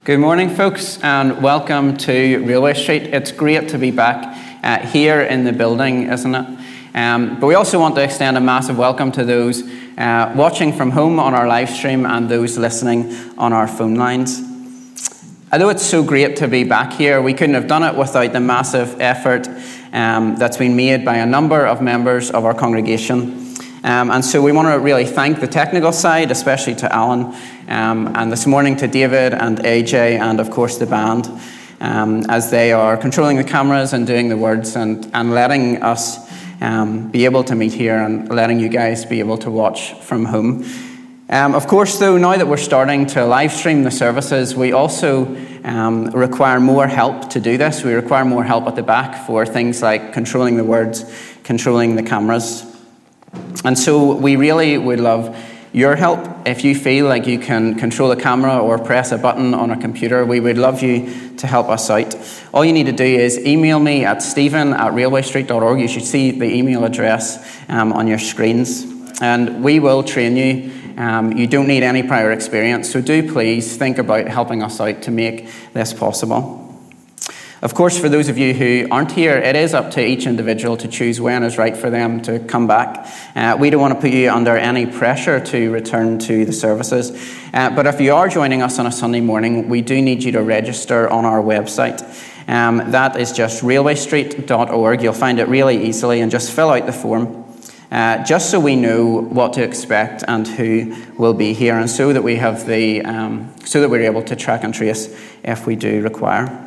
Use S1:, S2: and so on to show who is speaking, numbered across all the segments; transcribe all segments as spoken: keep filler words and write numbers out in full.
S1: Good morning, folks, and welcome to Railway Street. It's great to be back uh, here in the building, isn't it? Um, but we also want to extend a massive welcome to those uh, watching from home on our live stream and those listening on our phone lines. Although it's so great to be back here, we couldn't have done it without the massive effort um, that's been made by a number of members of our congregation. Um, and so we want to really thank the technical side, especially to Alan, um, and this morning to David and A J, and of course the band, um, as they are controlling the cameras and doing the words and, and letting us um, be able to meet here and letting you guys be able to watch from home. Um, of course, though, now that we're starting to live stream the services, we also um, require more help to do this. We require more help at the back for things like controlling the words, controlling the cameras. And so we really would love your help. If you feel like you can control a camera or press a button on a computer, we would love you to help us out. All you need to do is email me at stephen at railway street dot org. You should see the email address um, on your screens. And we will train you. Um, you don't need any prior experience, so do please think about helping us out to make this possible. Of course, for those of you who aren't here, it is up to each individual to choose when is right for them to come back. Uh, we don't want to put you under any pressure to return to the services. Uh, but if you are joining us on a Sunday morning, we do need you to register on our website. Um, that is just railway street dot org. You'll find it really easily, and just fill out the form. Uh, just so we know what to expect and who will be here, and so that we have the um, so that we're able to track and trace if we do require.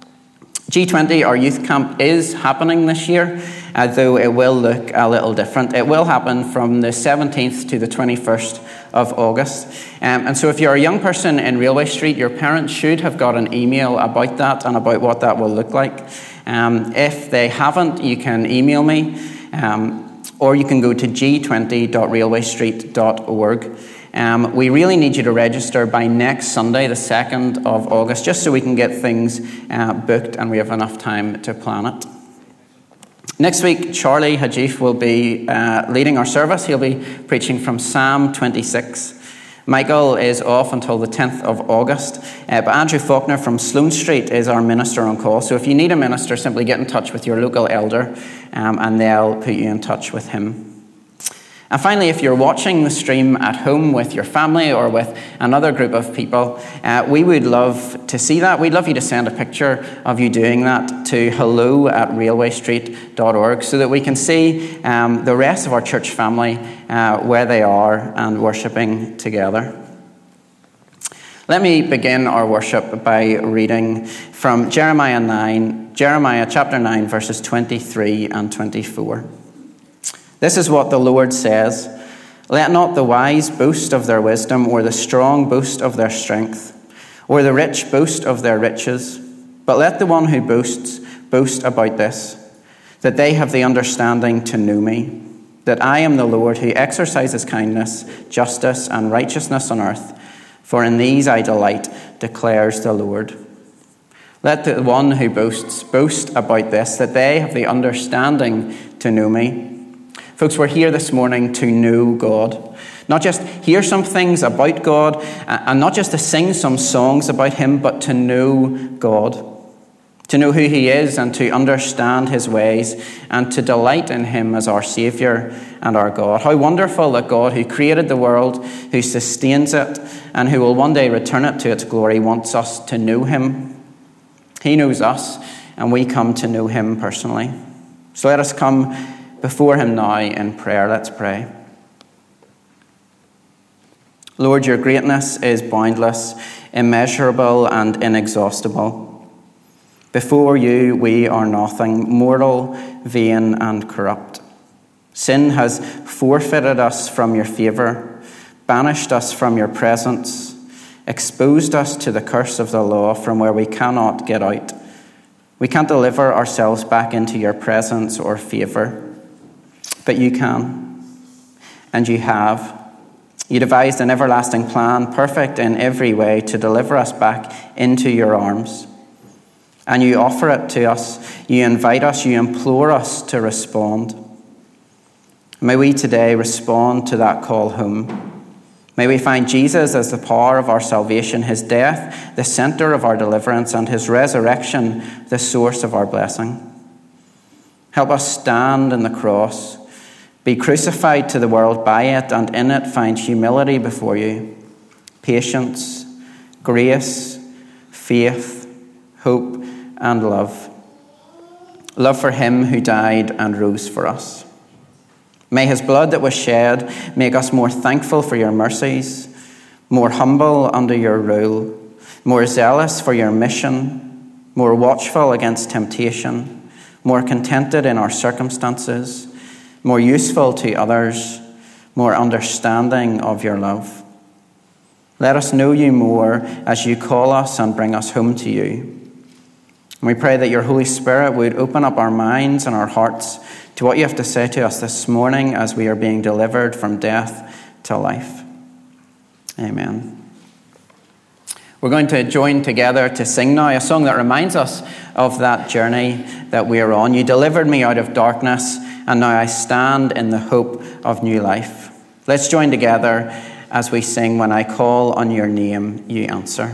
S1: G twenty, our youth camp, is happening this year, uh, though it will look a little different. It will happen from the seventeenth to the twenty-first of August. Um, and so if you're a young person in Railway Street, your parents should have got an email about that and about what that will look like. Um, if they haven't, you can email me, um, or you can go to g twenty dot railway street dot org. Um, we really need you to register by next Sunday, the second of August, just so we can get things uh, booked and we have enough time to plan it. Next week, Charlie Hajif will be uh, leading our service. He'll be preaching from Psalm twenty-six. Michael is off until the tenth of August, uh, but Andrew Faulkner from Sloane Street is our minister on call. So if you need a minister, simply get in touch with your local elder um, and they'll put you in touch with him. And finally, if you're watching the stream at home with your family or with another group of people, uh, we would love to see that. We'd love you to send a picture of you doing that to hello at railway street dot org so that we can see um, the rest of our church family uh, where they are and worshipping together. Let me begin our worship by reading from Jeremiah nine, Jeremiah chapter nine, verses twenty-three and twenty-four. This is what the Lord says: "Let not the wise boast of their wisdom, or the strong boast of their strength, or the rich boast of their riches. But let the one who boasts boast about this, that they have the understanding to know me, that I am the Lord who exercises kindness, justice, and righteousness on earth. For in these I delight, declares the Lord. Let the one who boasts boast about this, that they have the understanding to know me." Folks, we're here this morning to know God. Not just hear some things about God, and not just to sing some songs about him, but to know God. To know who he is and to understand his ways and to delight in him as our Saviour and our God. How wonderful that God, who created the world, who sustains it, and who will one day return it to its glory, wants us to know him. He knows us, and we come to know him personally. So let us come before him now in prayer. Let's pray. Lord, your greatness is boundless, immeasurable, and inexhaustible. Before you, we are nothing, mortal, vain, and corrupt. Sin has forfeited us from your favour, banished us from your presence, exposed us to the curse of the law from where we cannot get out. We can't deliver ourselves back into your presence or favour. But you can, and you have. You devised an everlasting plan, perfect in every way, to deliver us back into your arms. And you offer it to us, you invite us, you implore us to respond. May we today respond to that call home. May we find Jesus as the power of our salvation, his death, the center of our deliverance, and his resurrection, the source of our blessing. Help us stand in the cross, be crucified to the world by it, and in it find humility before you, patience, grace, faith, hope, and love. Love for him who died and rose for us. May his blood that was shed make us more thankful for your mercies, more humble under your rule, more zealous for your mission, more watchful against temptation, more contented in our circumstances, more useful to others, more understanding of your love. Let us know you more as you call us and bring us home to you. And we pray that your Holy Spirit would open up our minds and our hearts to what you have to say to us this morning as we are being delivered from death to life. Amen. We're going to join together to sing now a song that reminds us of that journey that we are on. You delivered me out of darkness, and now I stand in the hope of new life. Let's join together as we sing, When I Call on Your Name, You Answer.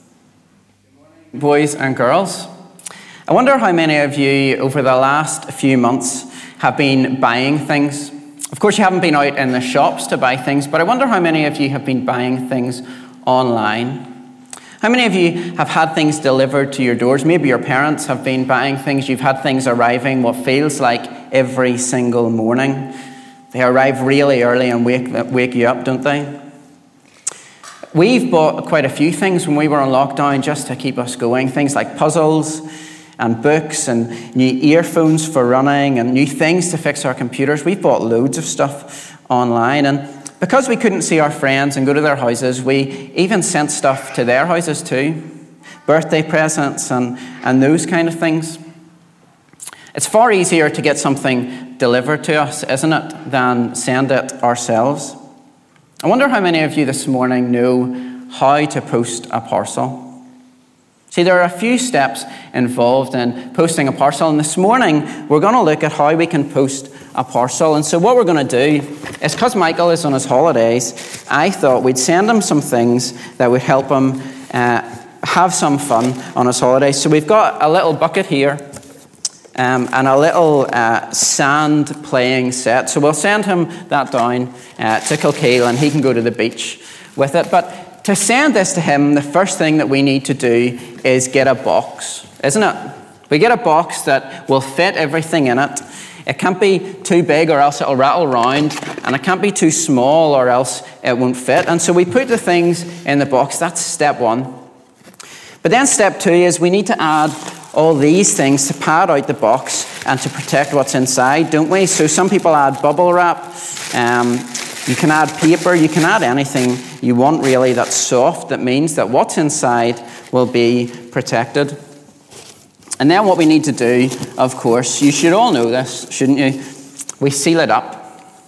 S1: Boys and girls, I wonder how many of you over the last few months have been buying things. Of course, you haven't been out in the shops to buy things, but I wonder how many of you have been buying things online. How many of you have had things delivered to your doors? Maybe your parents have been buying things. You've had things arriving what feels like every single morning. They arrive really early and wake, wake you up, don't they? We've bought quite a few things when we were on lockdown just to keep us going. Things like puzzles and books and new earphones for running and new things to fix our computers. We've bought loads of stuff online, and because we couldn't see our friends and go to their houses, we even sent stuff to their houses too. Birthday presents and, and those kind of things. It's far easier to get something delivered to us, isn't it, than send it ourselves. I wonder how many of you this morning know how to post a parcel. See, there are a few steps involved in posting a parcel, and this morning we're going to look at how we can post a parcel. And so what we're going to do is, because Michael is on his holidays, I thought we'd send him some things that would help him uh, have some fun on his holidays. So we've got a little bucket here um, and a little uh, sand playing set. So we'll send him that down uh, to Kilkeel, and he can go to the beach with it. But to send this to him, the first thing that we need to do is get a box, isn't it? We get a box that will fit everything in it. It can't be too big or else it'll rattle round, and it can't be too small or else it won't fit. And so we put the things in the box. That's step one. But then step two is we need to add all these things to pad out the box and to protect what's inside, don't we? So some people add bubble wrap. Um, You can add paper, you can add anything you want really that's soft, that means that what's inside will be protected. And then what we need to do, of course, you should all know this, shouldn't you? We seal it up.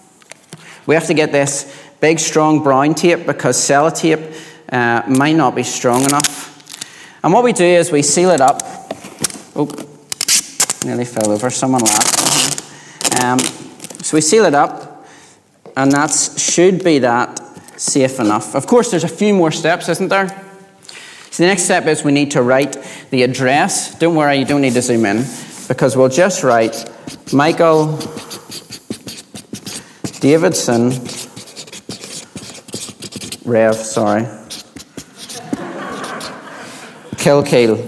S1: We have to get this big, strong brown tape because sellotape uh, might not be strong enough. And what we do is we seal it up. Oh, nearly fell over, someone laughed. Um, so we seal it up. And that should be that safe enough. Of course, there's a few more steps, isn't there? So the next step is we need to write the address. Don't worry, you don't need to zoom in, because we'll just write Michael Davidson Rev, sorry. Kilkeel.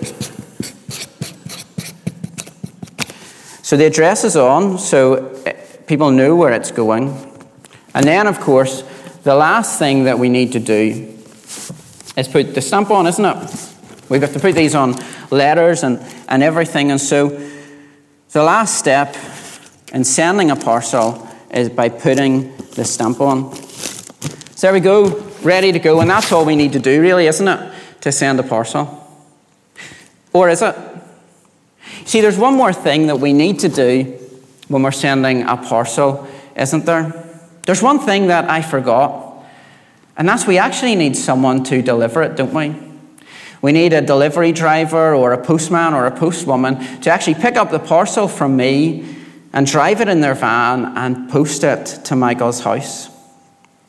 S1: So the address is on, so people know where it's going. And then, of course, the last thing that we need to do is put the stamp on, isn't it? We've got to put these on letters and, and everything. And so the last step in sending a parcel is by putting the stamp on. So there we go, ready to go. And that's all we need to do, really, isn't it, to send a parcel? Or is it? See, there's one more thing that we need to do when we're sending a parcel, isn't there? There's one thing that I forgot, and that's we actually need someone to deliver it, don't we? We need a delivery driver or a postman or a postwoman to actually pick up the parcel from me and drive it in their van and post it to Michael's house.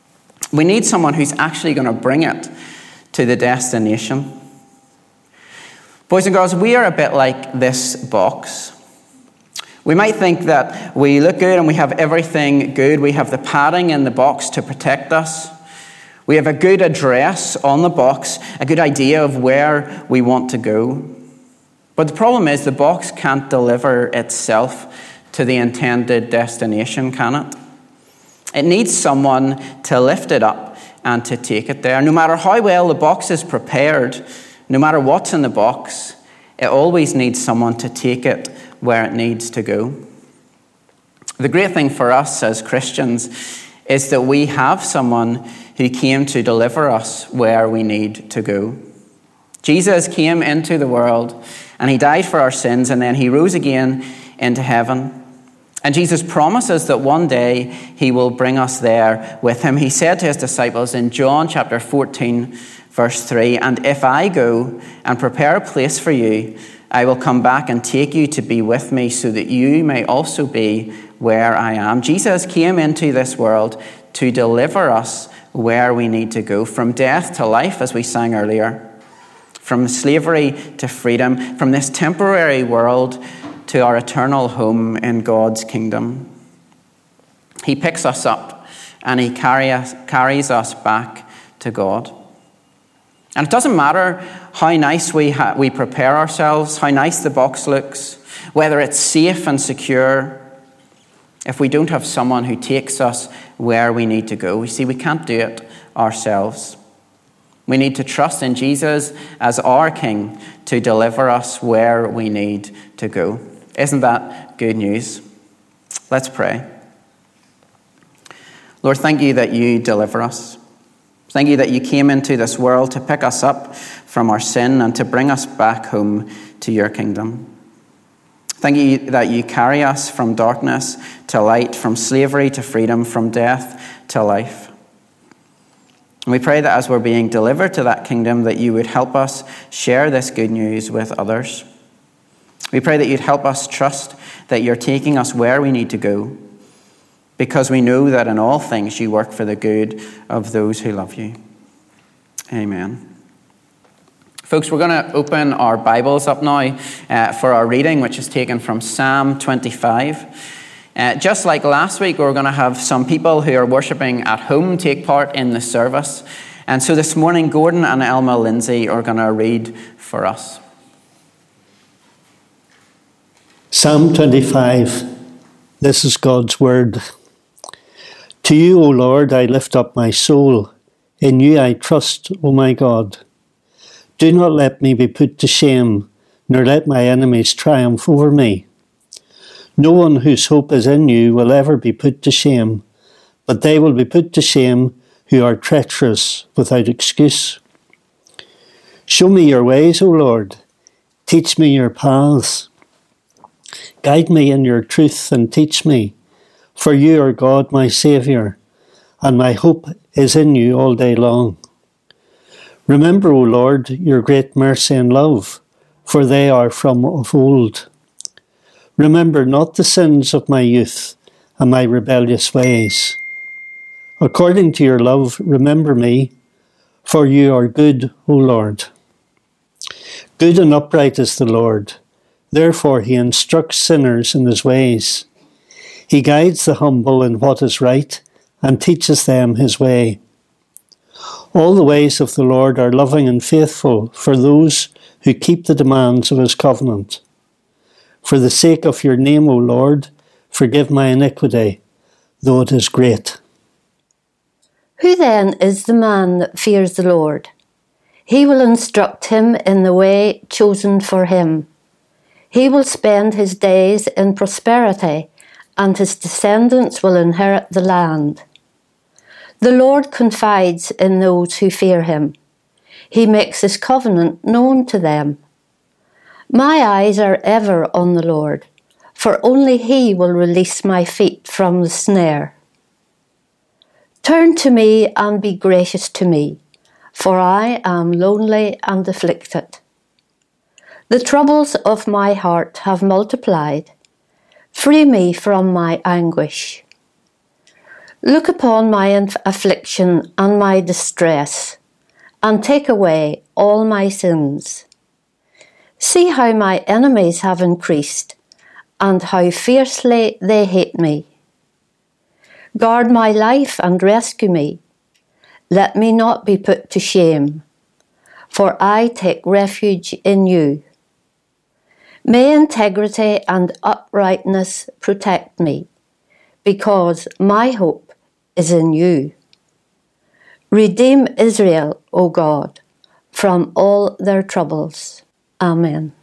S1: We need someone who's actually going to bring it to the destination. Boys and girls, we are a bit like this box. We might think that we look good and we have everything good. We have the padding in the box to protect us. We have a good address on the box, a good idea of where we want to go. But the problem is the box can't deliver itself to the intended destination, can it? It needs someone to lift it up and to take it there. No matter how well the box is prepared, no matter what's in the box, it always needs someone to take it where it needs to go. The great thing for us as Christians is that we have someone who came to deliver us where we need to go. Jesus came into the world and he died for our sins, and then he rose again into heaven. And Jesus promises that one day he will bring us there with him. He said to his disciples in John chapter fourteen, verse three, "And if I go and prepare a place for you, I will come back and take you to be with me so that you may also be where I am." Jesus came into this world to deliver us where we need to go, from death to life, as we sang earlier, from slavery to freedom, from this temporary world to our eternal home in God's kingdom. He picks us up and he carry us, carries us back to God. And it doesn't matter how nice we ha- we prepare ourselves, how nice the box looks, whether it's safe and secure, if we don't have someone who takes us where we need to go. You see, we can't do it ourselves. We need to trust in Jesus as our King to deliver us where we need to go. Isn't that good news? Let's pray. Lord, thank you that you deliver us. Thank you that you came into this world to pick us up from our sin and to bring us back home to your kingdom. Thank you that you carry us from darkness to light, from slavery to freedom, from death to life. And we pray that as we're being delivered to that kingdom, that you would help us share this good news with others. We pray that you'd help us trust that you're taking us where we need to go, because we know that in all things you work for the good of those who love you. Amen. Folks, we're going to open our Bibles up now uh, for our reading, which is taken from Psalm twenty-five. Uh, just like last week, we're going to have some people who are worshipping at home take part in the service. And so this morning, Gordon and Elma Lindsay are going to read for us.
S2: Psalm twenty-five. This is God's word. To you, O Lord, I lift up my soul. In you I trust, O my God. Do not let me be put to shame, nor let my enemies triumph over me. No one whose hope is in you will ever be put to shame, but they will be put to shame who are treacherous without excuse. Show me your ways, O Lord. Teach me your paths. Guide me in your truth and teach me, for you are God, my Saviour, and my hope is in you all day long. Remember, O Lord, your great mercy and love, for they are from of old. Remember not the sins of my youth and my rebellious ways. According to your love, remember me, for you are good, O Lord. Good and upright is the Lord. Therefore he instructs sinners in his ways. He guides the humble in what is right and teaches them his way. All the ways of the Lord are loving and faithful for those who keep the demands of his covenant. For the sake of your name, O Lord, forgive my iniquity, though it is great.
S3: Who then is the man that fears the Lord? He will instruct him in the way chosen for him. He will spend his days in prosperity, and his descendants will inherit the land. The Lord confides in those who fear him. He makes his covenant known to them. My eyes are ever on the Lord, for only he will release my feet from the snare. Turn to me and be gracious to me, for I am lonely and afflicted. The troubles of my heart have multiplied. Free me from my anguish. Look upon my affliction and my distress, and take away all my sins. See how my enemies have increased, and how fiercely they hate me. Guard my life and rescue me. Let me not be put to shame, for I take refuge in you. May integrity and uprightness protect me, because my hope is in you. Redeem Israel, O God, from all their troubles. Amen.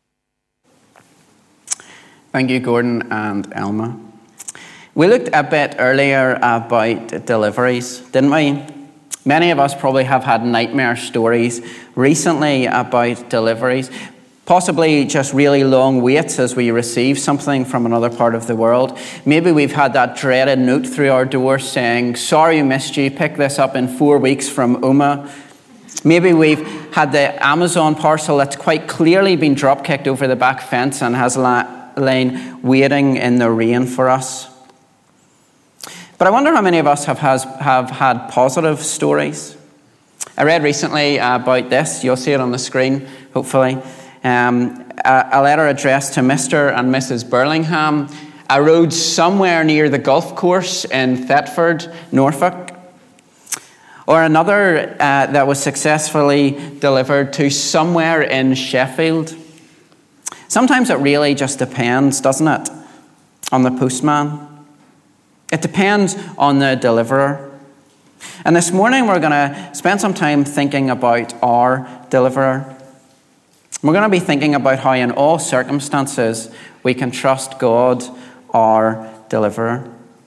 S1: Thank you, Gordon and Elma. We looked a bit earlier about deliveries, didn't we? Many of us probably have had nightmare stories recently about deliveries, possibly just really long waits as we receive something from another part of the world. Maybe we've had that dreaded note through our door saying, sorry we missed you, pick this up in four weeks from Uma. Maybe we've had the Amazon parcel that's quite clearly been drop-kicked over the back fence and has la- lain waiting in the rain for us. But I wonder how many of us have, has, have had positive stories. I read recently about this. You'll see it on the screen, hopefully. Um, a, a letter addressed to Mister and Missus Burlingham, a road somewhere near the golf course in Thetford, Norfolk. Or another uh, that was successfully delivered to somewhere in Sheffield. Sometimes it really just depends, doesn't it, on the postman. It depends on the deliverer. And this morning we're going to spend some time thinking about our deliverer. We're going to be thinking about how in all circumstances we can trust God, our deliverer.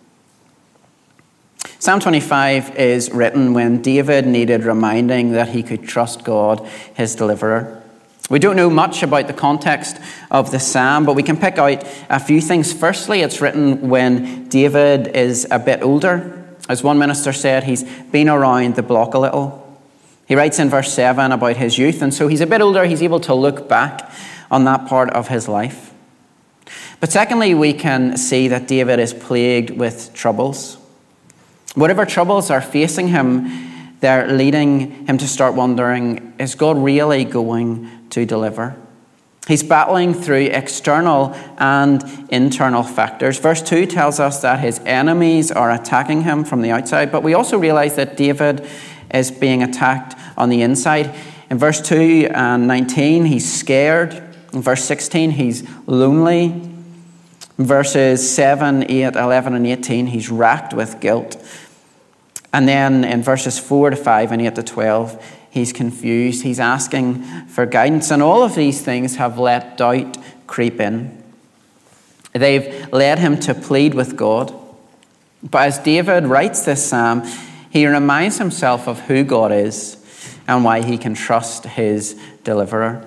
S1: Psalm twenty-five is written when David needed reminding that he could trust God, his deliverer. We don't know much about the context of the psalm, but we can pick out a few things. Firstly, it's written when David is a bit older. As one minister said, he's been around the block a little. He writes in verse seven about his youth, and so he's a bit older. He's able to look back on that part of his life. But secondly, we can see that David is plagued with troubles. Whatever troubles are facing him, they're leading him to start wondering, is God really going to deliver? He's battling through external and internal factors. Verse two tells us that his enemies are attacking him from the outside, but we also realize that David is being attacked on the inside. In verse two and nineteen, he's scared. In verse sixteen, he's lonely. In verses seven, eight, eleven, and eighteen, he's racked with guilt. And then in verses four to five and eight to twelve, he's confused. He's asking for guidance. And all of these things have let doubt creep in. They've led him to plead with God. But as David writes this psalm, he reminds himself of who God is and why he can trust his deliverer.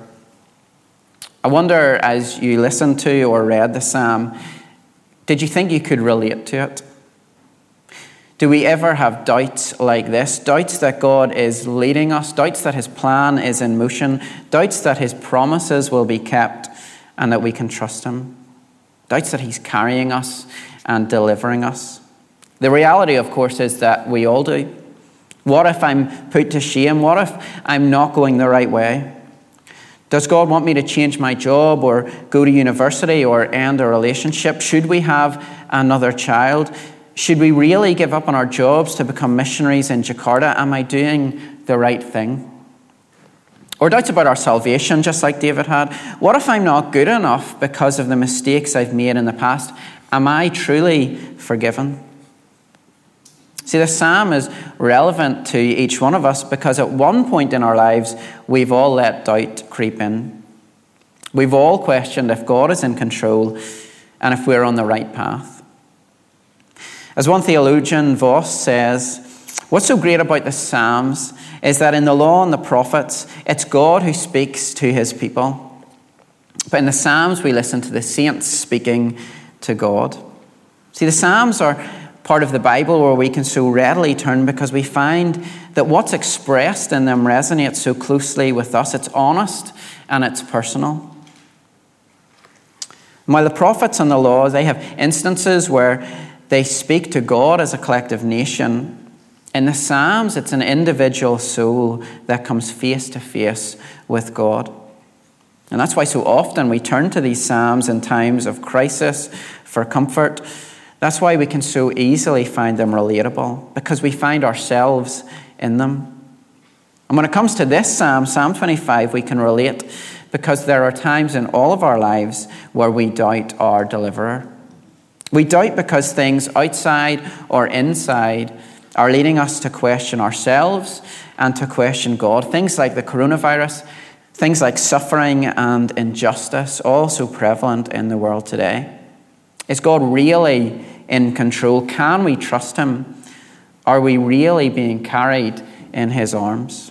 S1: I wonder, as you listened to or read the psalm, did you think you could relate to it? Do we ever have doubts like this? Doubts that God is leading us, doubts that his plan is in motion, doubts that his promises will be kept and that we can trust him, doubts that he's carrying us and delivering us. The reality, of course, is that we all do. What if I'm put to shame? What if I'm not going the right way? Does God want me to change my job or go to university or end a relationship? Should we have another child? Should we really give up on our jobs to become missionaries in Jakarta? Am I doing the right thing? Or doubts about our salvation, just like David had. What if I'm not good enough because of the mistakes I've made in the past? Am I truly forgiven? See, the psalm is relevant to each one of us because at one point in our lives, we've all let doubt creep in. We've all questioned if God is in control and if we're on the right path. As one theologian, Voss, says, what's so great about the Psalms is that in the law and the prophets, it's God who speaks to his people. But in the Psalms, we listen to the saints speaking to God. See, the Psalms are part of the Bible where we can so readily turn because we find that what's expressed in them resonates so closely with us. It's honest and it's personal. And while the prophets and the law, they have instances where they speak to God as a collective nation. In the Psalms, it's an individual soul that comes face to face with God. And that's why so often we turn to these Psalms in times of crisis for comfort. That's why we can so easily find them relatable, because we find ourselves in them. And when it comes to this Psalm, Psalm twenty-five, we can relate because there are times in all of our lives where we doubt our deliverer. We doubt because things outside or inside are leading us to question ourselves and to question God. Things like the coronavirus, things like suffering and injustice, all so prevalent in the world today. Is God really in control? Can we trust him? Are we really being carried in his arms?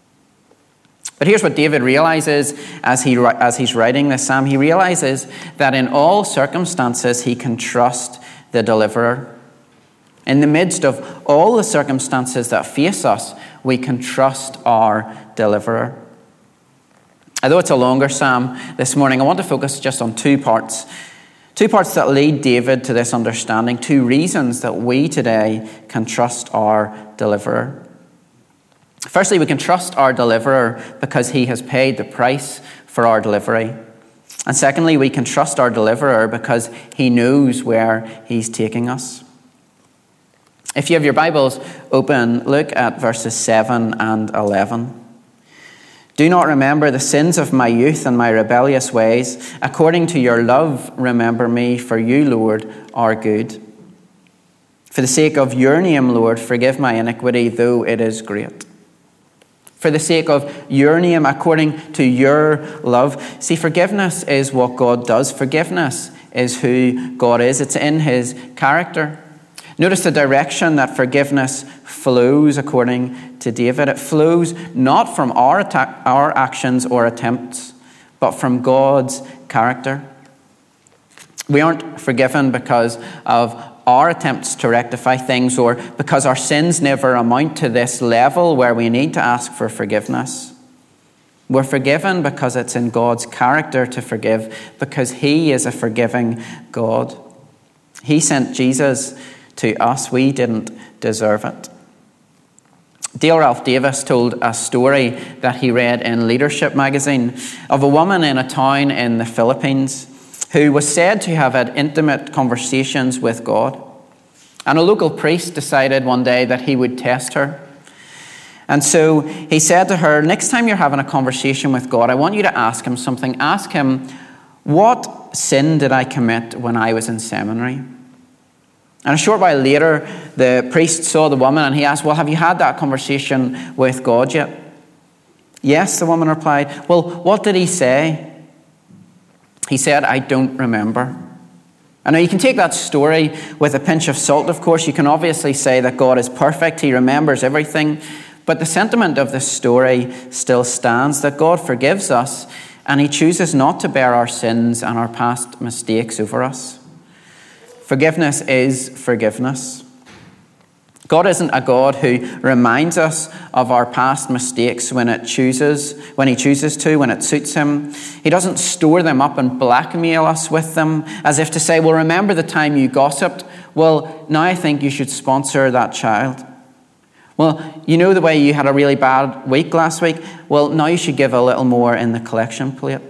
S1: But here's what David realizes as he as he's writing this psalm. He realizes that in all circumstances he can trust the deliverer. In the midst of all the circumstances that face us, we can trust our deliverer. Although it's a longer psalm this morning, I want to focus just on two parts. Two parts that lead David to this understanding. Two reasons that we today can trust our deliverer. Firstly, we can trust our deliverer because he has paid the price for our delivery. And secondly, we can trust our deliverer because he knows where he's taking us. If you have your Bibles open, look at verses seven and eleven. Do not remember the sins of my youth and my rebellious ways. According to your love, remember me, for you, Lord, are good. For the sake of your name, Lord, forgive my iniquity, though it is great. For the sake of your name, according to your love. See, forgiveness is what God does. Forgiveness is who God is. It's in his character. Notice the direction that forgiveness flows according to David. It flows not from our attack, our actions or attempts, but from God's character. We aren't forgiven because of our attempts to rectify things or because our sins never amount to this level where we need to ask for forgiveness. We're forgiven because it's in God's character to forgive, because he is a forgiving God. He sent Jesus to us. We didn't deserve it. Dale Ralph Davis told a story that he read in Leadership magazine of a woman in a town in the Philippines who was said to have had intimate conversations with God. And a local priest decided one day that he would test her. And so he said to her, next time you're having a conversation with God, I want you to ask him something. Ask him, what sin did I commit when I was in seminary? And a short while later, the priest saw the woman and he asked, well, have you had that conversation with God yet? Yes, the woman replied. Well, what did he say? He said, I don't remember. And now you can take that story with a pinch of salt, of course. You can obviously say that God is perfect. He remembers everything. But the sentiment of this story still stands, that God forgives us and he chooses not to bear our sins and our past mistakes over us. Forgiveness is forgiveness. God isn't a God who reminds us of our past mistakes when it chooses, when he chooses to, when it suits him. He doesn't store them up and blackmail us with them as if to say, well, remember the time you gossiped? Well, now I think you should sponsor that child. Well, you know the way you had a really bad week last week? Well, now you should give a little more in the collection plate.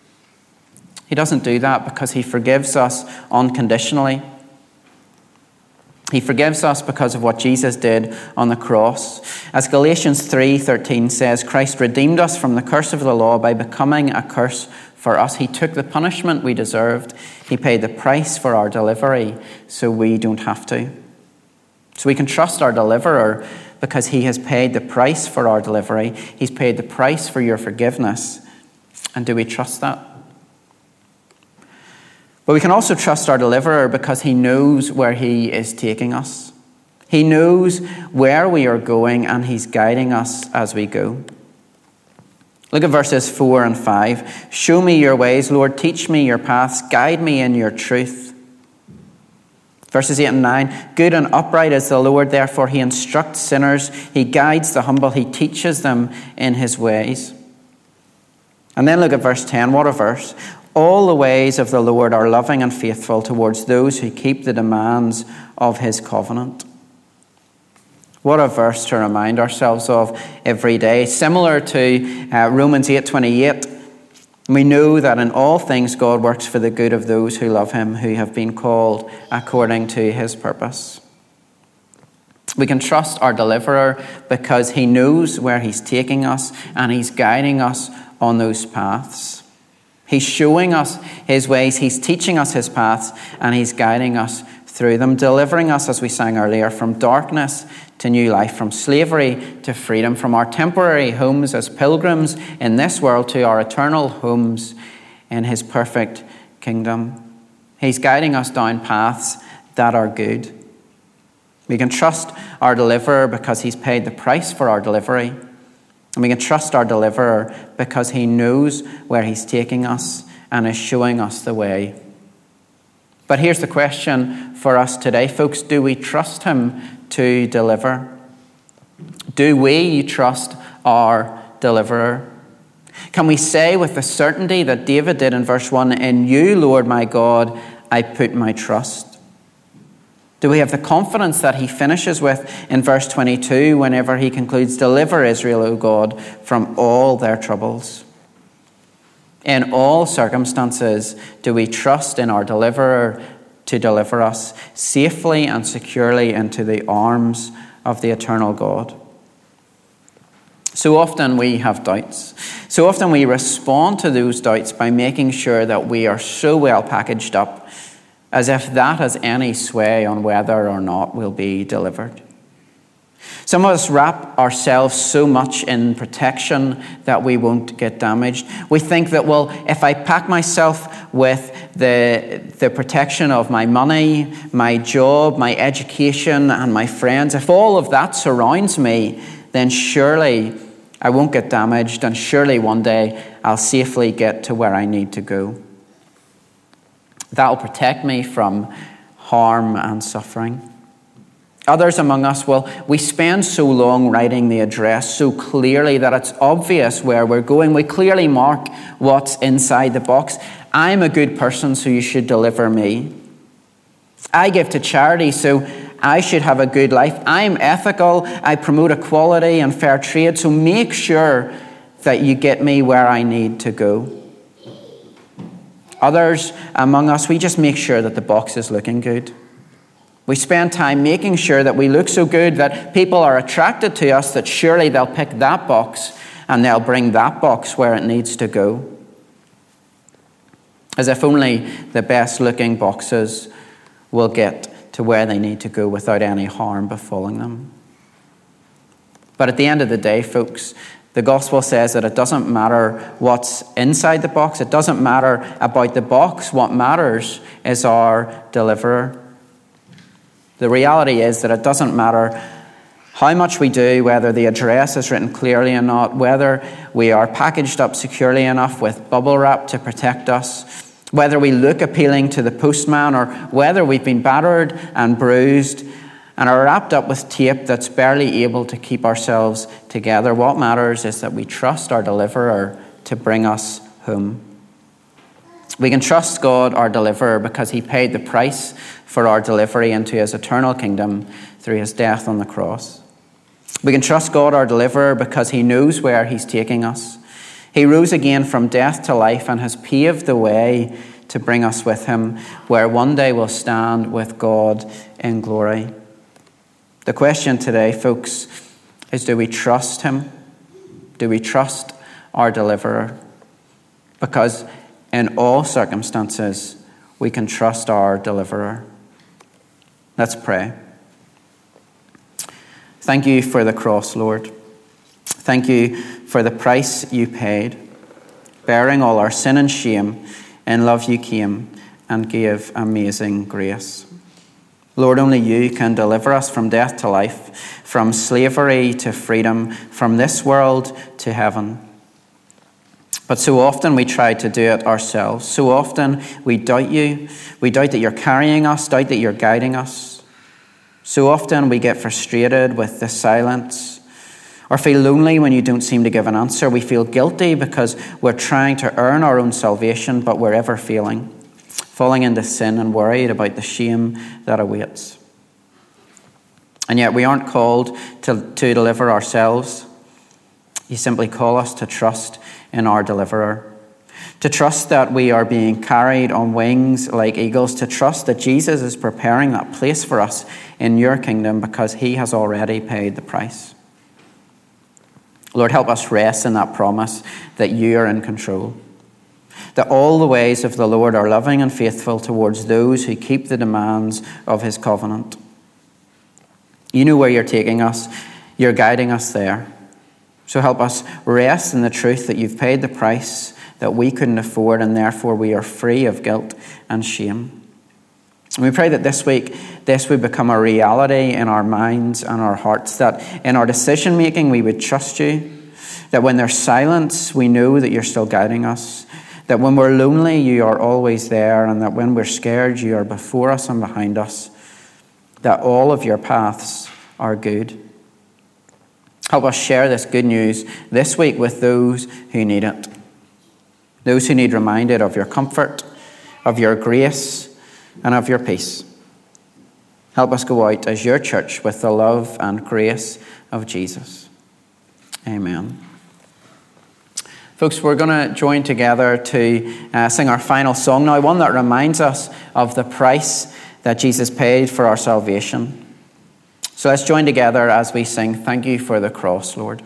S1: He doesn't do that because he forgives us unconditionally. He forgives us because of what Jesus did on the cross. As Galatians three thirteen says, Christ redeemed us from the curse of the law by becoming a curse for us. He took the punishment we deserved. He paid the price for our delivery so we don't have to. So we can trust our deliverer because he has paid the price for our delivery. He's paid the price for your forgiveness. And do we trust that? But we can also trust our deliverer because he knows where he is taking us. He knows where we are going and he's guiding us as we go. Look at verses four and five. Show me your ways, Lord. Teach me your paths. Guide me in your truth. Verses eight and nine. Good and upright is the Lord, therefore he instructs sinners. He guides the humble. He teaches them in his ways. And then look at verse ten. What a verse. All the ways of the Lord are loving and faithful towards those who keep the demands of his covenant. What a verse to remind ourselves of every day. Similar to uh, Romans eight twenty-eight, we know that in all things God works for the good of those who love him, who have been called according to his purpose. We can trust our deliverer because he knows where he's taking us and he's guiding us on those paths. He's showing us his ways, he's teaching us his paths, and he's guiding us through them, delivering us, as we sang earlier, from darkness to new life, from slavery to freedom, from our temporary homes as pilgrims in this world to our eternal homes in his perfect kingdom. He's guiding us down paths that are good. We can trust our deliverer because he's paid the price for our delivery. And we can trust our deliverer because he knows where he's taking us and is showing us the way. But here's the question for us today, folks. Do we trust him to deliver? Do we trust our deliverer? Can we say with the certainty that David did in verse one, "In you, Lord my God, I put my trust"? Do we have the confidence that he finishes with in verse twenty-two whenever he concludes, "Deliver Israel, O God, from all their troubles"? In all circumstances, do we trust in our deliverer to deliver us safely and securely into the arms of the eternal God? So often we have doubts. So often we respond to those doubts by making sure that we are so well packaged up, as if that has any sway on whether or not we'll be delivered. Some of us wrap ourselves so much in protection that we won't get damaged. We think that, well, if I pack myself with the, the protection of my money, my job, my education, and my friends, if all of that surrounds me, then surely I won't get damaged, and surely one day I'll safely get to where I need to go. That'll protect me from harm and suffering. Others among us, well, we spend so long writing the address so clearly that it's obvious where we're going. We clearly mark what's inside the box. I'm a good person, so you should deliver me. I give to charity, so I should have a good life. I'm ethical. I promote equality and fair trade, so make sure that you get me where I need to go. Others among us, we just make sure that the box is looking good. We spend time making sure that we look so good that people are attracted to us, that surely they'll pick that box and they'll bring that box where it needs to go. As if only the best looking boxes will get to where they need to go without any harm befalling them. But at the end of the day, folks, the gospel says that it doesn't matter what's inside the box. It doesn't matter about the box. What matters is our deliverer. The reality is that it doesn't matter how much we do, whether the address is written clearly or not, whether we are packaged up securely enough with bubble wrap to protect us, whether we look appealing to the postman, or whether we've been battered and bruised and are wrapped up with tape that's barely able to keep ourselves together. What matters is that we trust our deliverer to bring us home. We can trust God, our deliverer, because he paid the price for our delivery into his eternal kingdom through his death on the cross. We can trust God, our deliverer, because he knows where he's taking us. He rose again from death to life and has paved the way to bring us with him, where one day we'll stand with God in glory. The question today, folks, is do we trust him? Do we trust our deliverer? Because in all circumstances, we can trust our deliverer. Let's pray. Thank you for the cross, Lord. Thank you for the price you paid. Bearing all our sin and shame, in love you came and gave amazing grace. Lord, only you can deliver us from death to life, from slavery to freedom, from this world to heaven. But so often we try to do it ourselves. So often we doubt you. We doubt that you're carrying us, doubt that you're guiding us. So often we get frustrated with the silence Or feel lonely when you don't seem to give an answer. We feel guilty because we're trying to earn our own salvation, but we're ever failing, falling into sin and worried about the shame that awaits. And yet we aren't called to, to deliver ourselves. You simply call us to trust in our deliverer, to trust that we are being carried on wings like eagles, to trust that Jesus is preparing that place for us in your kingdom because he has already paid the price. Lord, help us rest in that promise that you are in control, that all the ways of the Lord are loving and faithful towards those who keep the demands of his covenant. You know where you're taking us. You're guiding us there. So help us rest in the truth that you've paid the price that we couldn't afford, and therefore we are free of guilt and shame. And we pray that this week, this would become a reality in our minds and our hearts, that in our decision making we would trust you, that when there's silence, we know that you're still guiding us, that when we're lonely, you are always there, and that when we're scared, you are before us and behind us, that all of your paths are good. Help us share this good news this week with those who need it, those who need reminded of your comfort, of your grace, and of your peace. Help us go out as your church with the love and grace of Jesus. Amen. Folks, we're going to join together to uh, sing our final song now, one that reminds us of the price that Jesus paid for our salvation. So let's join together as we sing, "Thank You for the Cross, Lord."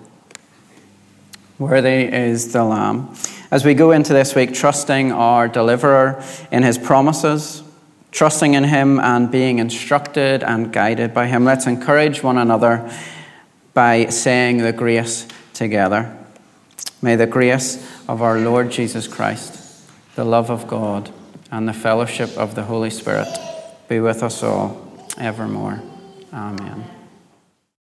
S1: Worthy is the Lamb. As we go into this week, trusting our deliverer in his promises, trusting in him and being instructed and guided by him, let's encourage one another by saying the grace together. May the grace of our Lord Jesus Christ, the love of God, and the fellowship of the Holy Spirit be with us all evermore. Amen.